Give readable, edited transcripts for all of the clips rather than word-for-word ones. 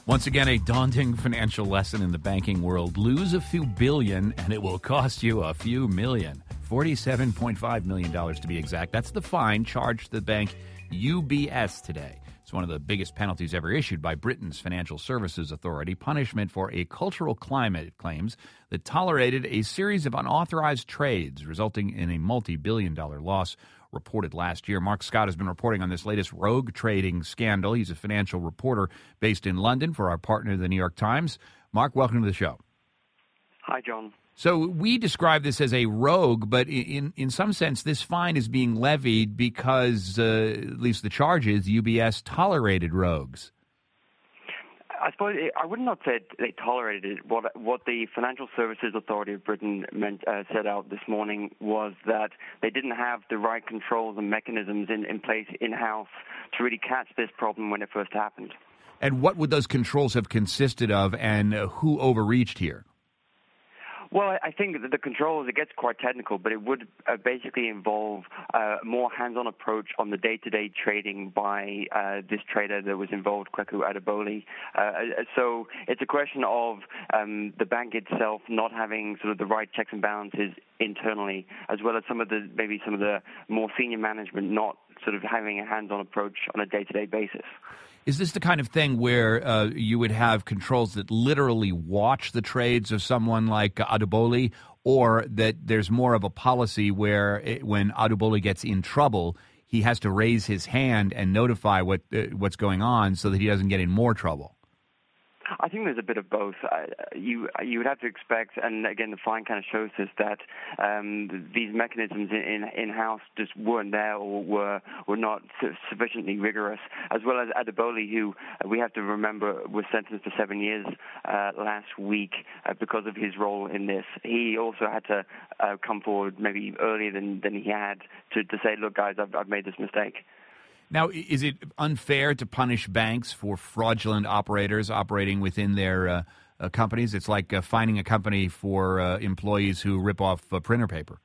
Once again, a daunting financial lesson in the banking world. Lose a few billion and it will cost you a few million. $47.5 million to be exact. That's the fine charged to the bank UBS today. It's one of the biggest penalties ever issued by Britain's Financial Services Authority. Punishment for a cultural climate, it claims, that tolerated a series of unauthorized trades, resulting in a multi-billion-dollar loss reported last year. Mark Scott has been reporting on this latest rogue trading scandal. He's a financial reporter based in London for our partner, the New York Times. Mark, welcome to the show. Hi, John. So we describe this as a rogue, but in some sense, this fine is being levied because, at least the charge is, UBS tolerated rogues. I suppose I would not say they tolerated it. What the Financial Services Authority of Britain set out this morning was that they didn't have the right controls and mechanisms in place in-house to really catch this problem when it first happened. And what would those controls have consisted of, and who overreached here? Well, I think that the controls, it gets quite technical, but it would basically involve a more hands-on approach on the day-to-day trading by this trader that was involved, Kweku Adebole. So it's a question of the bank itself not having sort of the right checks and balances internally, as well as some of the more senior management not sort of having a hands-on approach on a day-to-day basis. Is this the kind of thing where you would have controls that literally watch the trades of someone like Adebole, or that there's more of a policy where when Adebole gets in trouble, he has to raise his hand and notify what's going on so that he doesn't get in more trouble? I think there's a bit of both. You would have to expect, and again, the fine kind of shows us that these mechanisms in-house just weren't there or were not sufficiently rigorous, as well as Adebole, who we have to remember was sentenced to 7 years last week because of his role in this. He also had to come forward maybe earlier than he had to say, look, guys, I've made this mistake. Now, is it unfair to punish banks for fraudulent operators operating within their companies? It's like fining a company for employees who rip off printer paper.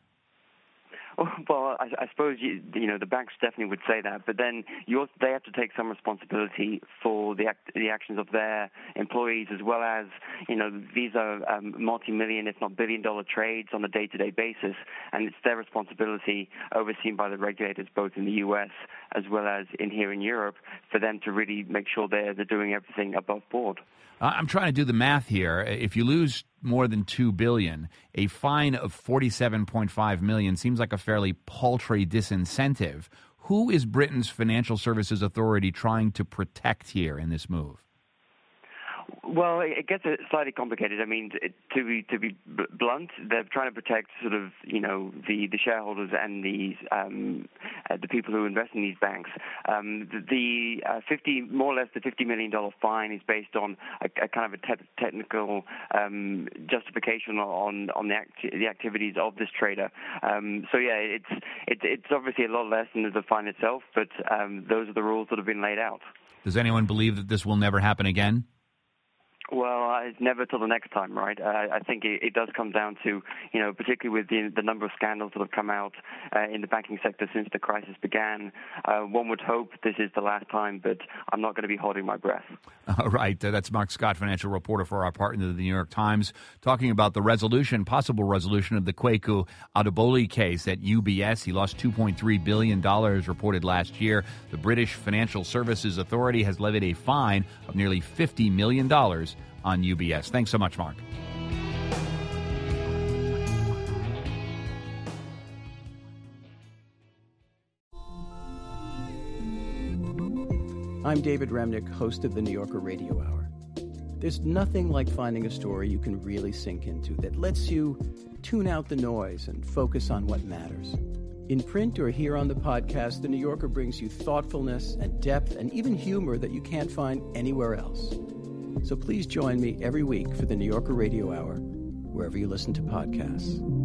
Well, I suppose the banks definitely would say that, but then they have to take some responsibility for the actions of their employees, as well as these are multi-million, if not billion-dollar trades on a day-to-day basis, and it's their responsibility, overseen by the regulators both in the U.S. as well as here in Europe, for them to really make sure they're doing everything above board. I'm trying to do the math here. If you lose more than $2 billion, a fine of $47.5 million seems like a fairly paltry disincentive. Who is Britain's Financial Services Authority trying to protect here in this move? Well, it gets slightly complicated. I mean, to be blunt, they're trying to protect sort of the shareholders and the people who invest in these banks. More or less the $50 million fine is based on a kind of a technical justification on the activities of this trader. So yeah, it's obviously a lot less than the fine itself, but those are the rules that have been laid out. Does anyone believe that this will never happen again? Well, it's never till the next time, right? I think it does come down to, particularly with the number of scandals that have come out in the banking sector since the crisis began. One would hope this is the last time, but I'm not going to be holding my breath. All right. That's Mark Scott, financial reporter for our partner, the New York Times, talking about the possible resolution of the Kweku Adebole case at UBS. He lost $2.3 billion reported last year. The British Financial Services Authority has levied a fine of nearly $50 million on UBS. Thanks so much, Mark. I'm David Remnick, host of the New Yorker Radio Hour. There's nothing like finding a story you can really sink into that lets you tune out the noise and focus on what matters. In print or here on the podcast, The New Yorker brings you thoughtfulness and depth and even humor that you can't find anywhere else. So please join me every week for the New Yorker Radio Hour, wherever you listen to podcasts.